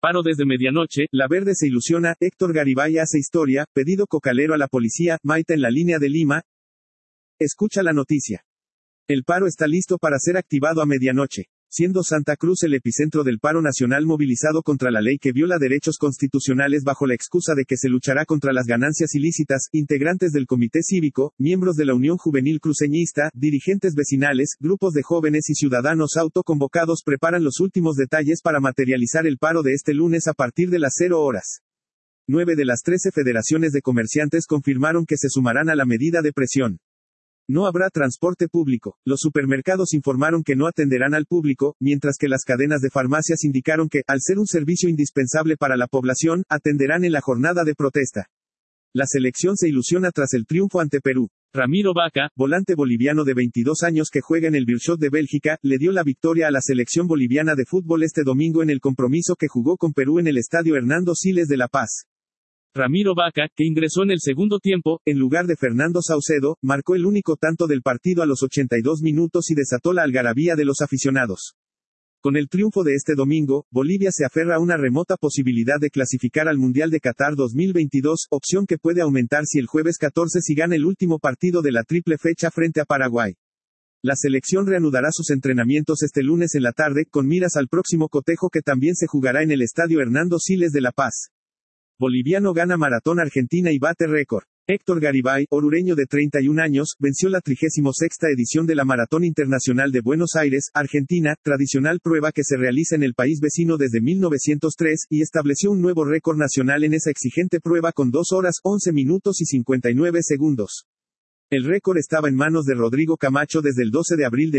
Paro desde medianoche, La Verde se ilusiona, Héctor Garibay hace historia, pedido cocalero a la policía, Maita en la línea de Lima. Escucha la noticia. El paro está listo para ser activado a medianoche, siendo Santa Cruz el epicentro del paro nacional movilizado contra la ley que viola derechos constitucionales bajo la excusa de que se luchará contra las ganancias ilícitas. Integrantes del Comité Cívico, miembros de la Unión Juvenil Cruceñista, dirigentes vecinales, grupos de jóvenes y ciudadanos autoconvocados preparan los últimos detalles para materializar el paro de este lunes a partir de las 0 horas. 9 de las 13 federaciones de comerciantes confirmaron que se sumarán a la medida de presión. No habrá transporte público. Los supermercados informaron que no atenderán al público, mientras que las cadenas de farmacias indicaron que, al ser un servicio indispensable para la población, atenderán en la jornada de protesta. La selección se ilusiona tras el triunfo ante Perú. Ramiro Vaca, volante boliviano de 22 años que juega en el Beerschot de Bélgica, le dio la victoria a la selección boliviana de fútbol este domingo en el compromiso que jugó con Perú en el estadio Hernando Siles de La Paz. Ramiro Vaca, que ingresó en el segundo tiempo, en lugar de Fernando Saucedo, marcó el único tanto del partido a los 82 minutos y desató la algarabía de los aficionados. Con el triunfo de este domingo, Bolivia se aferra a una remota posibilidad de clasificar al Mundial de Qatar 2022, opción que puede aumentar si el jueves 14 si gana el último partido de la triple fecha frente a Paraguay. La selección reanudará sus entrenamientos este lunes en la tarde, con miras al próximo cotejo que también se jugará en el estadio Hernando Siles de La Paz. Boliviano gana maratón Argentina y bate récord. Héctor Garibay, orureño de 31 años, venció la 36ª edición de la Maratón Internacional de Buenos Aires, Argentina, tradicional prueba que se realiza en el país vecino desde 1903, y estableció un nuevo récord nacional en esa exigente prueba con 2 horas, 11 minutos y 59 segundos. El récord estaba en manos de Rodrigo Camacho desde el 12 de abril de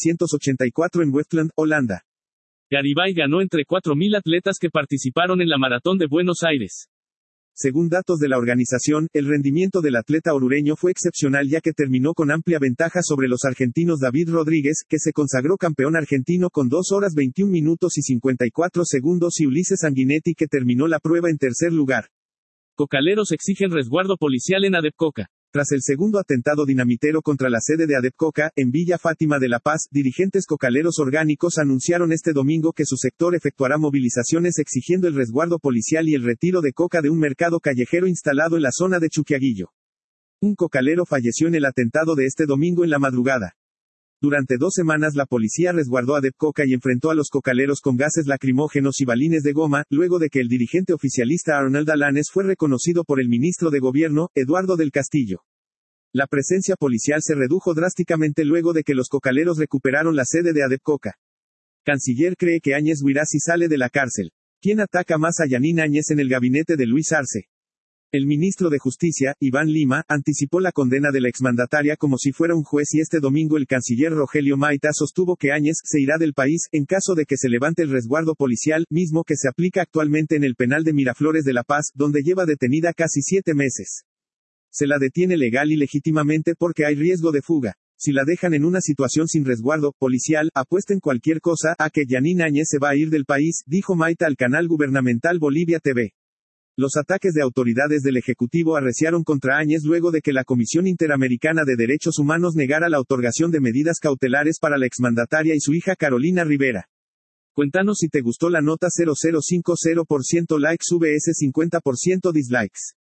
1984 en Westland, Holanda. Garibay ganó entre 4.000 atletas que participaron en la Maratón de Buenos Aires. Según datos de la organización, el rendimiento del atleta orureño fue excepcional ya que terminó con amplia ventaja sobre los argentinos David Rodríguez, que se consagró campeón argentino con 2 horas 21 minutos y 54 segundos y Ulises Sanguinetti que terminó la prueba en tercer lugar. Cocaleros exigen resguardo policial en Adepcoca. Tras el segundo atentado dinamitero contra la sede de Adepcoca, en Villa Fátima de La Paz, dirigentes cocaleros orgánicos anunciaron este domingo que su sector efectuará movilizaciones exigiendo el resguardo policial y el retiro de coca de un mercado callejero instalado en la zona de Chuquiaguillo. Un cocalero falleció en el atentado de este domingo en la madrugada. Durante 2 semanas la policía resguardó Adepcoca y enfrentó a los cocaleros con gases lacrimógenos y balines de goma, luego de que el dirigente oficialista Arnold Alanes fue reconocido por el ministro de Gobierno, Eduardo del Castillo. La presencia policial se redujo drásticamente luego de que los cocaleros recuperaron la sede de Adepcoca. Canciller cree que Áñez huirá si sale de la cárcel. ¿Quién ataca más a Yanín Áñez en el gabinete de Luis Arce? El ministro de Justicia, Iván Lima, anticipó la condena de la exmandataria como si fuera un juez y este domingo el canciller Rogelio Maita sostuvo que Áñez se irá del país en caso de que se levante el resguardo policial, mismo que se aplica actualmente en el penal de Miraflores de La Paz, donde lleva detenida casi 7 meses. Se la detiene legal y legítimamente porque hay riesgo de fuga. Si la dejan en una situación sin resguardo policial, apuesten cualquier cosa a que Yanín Áñez se va a ir del país, dijo Maita al canal gubernamental Bolivia TV. Los ataques de autoridades del Ejecutivo arreciaron contra Áñez luego de que la Comisión Interamericana de Derechos Humanos negara la otorgación de medidas cautelares para la exmandataria y su hija Carolina Rivera. Cuéntanos si te gustó la nota. 0050% likes vs 50% dislikes.